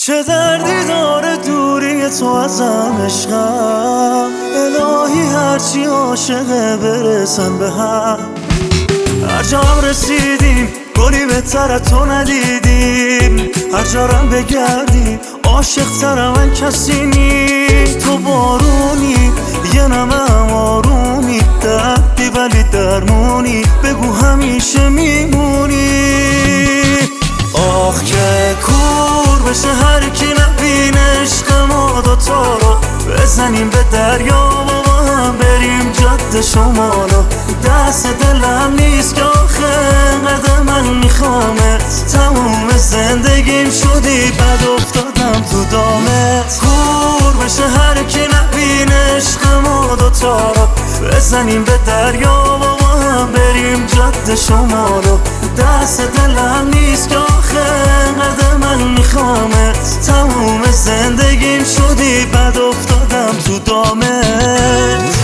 چه دردی داره دوری تو ازم عشقم، الهی هرچی عاشقه برسن به هم. هر جا هم رسیدیم گلی بهتر تو ندیدیم، هر جارم بگردیم عاشق تر من کسی نی. تو بارونی یه نمه آرومی، دردی ولی درمونی، بگو همیشه میمونی. آخ که کور بشه هر کی نبینه عشق ما دوتا رو، بزنیم به دریا و با هم بریم جاده شمالو. دست دلم نیست که آخه انقدر من میخوامت، تموم زندگیم شدی بد افتادم تو دامت. کور بشه هر کی نبینه عشق ما دوتا رو، بزنیم به دریا و با هم بریم جاده شمالو. دست دلم نیست که آخه انقدر من میخوامت، تموم زندگیم شدی بد افتادم تو دامت.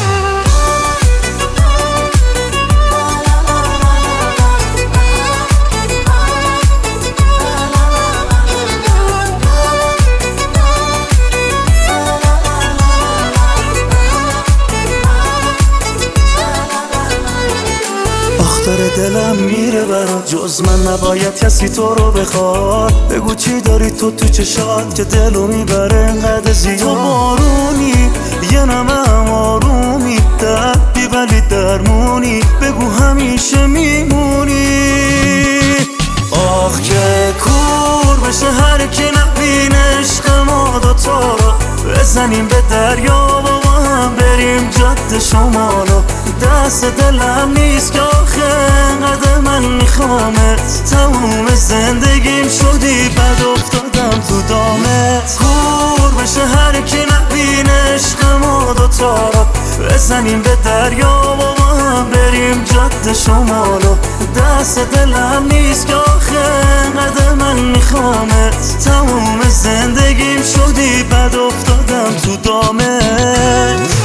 داره دلم میره برات، جز من نباید کسی تو رو بخواد. بگو چی داری تو چشات که دلو میبره انقدر زیاد. تو بارونی یه نمه آرومی، دردی ولی درمونی، بگو همیشه میمونی. آخ که کور بشه هر کی نبینه عشق ما دوتا رو، بزنیم به دریا و با هم بریم جاده شمالو. دست دلم نیست که آخه انقدر من میخوامت، تموم زندگیم شدی بد افتادم تو دامت. کور بشه هر کی نبینه عشق ما دوتا رو، بزنیم به دریا و با هم بریم جاده شمالو. دست دلم نیست که آخه انقدر من میخوامت، تموم زندگیم شدی بد افتادم تو دامت.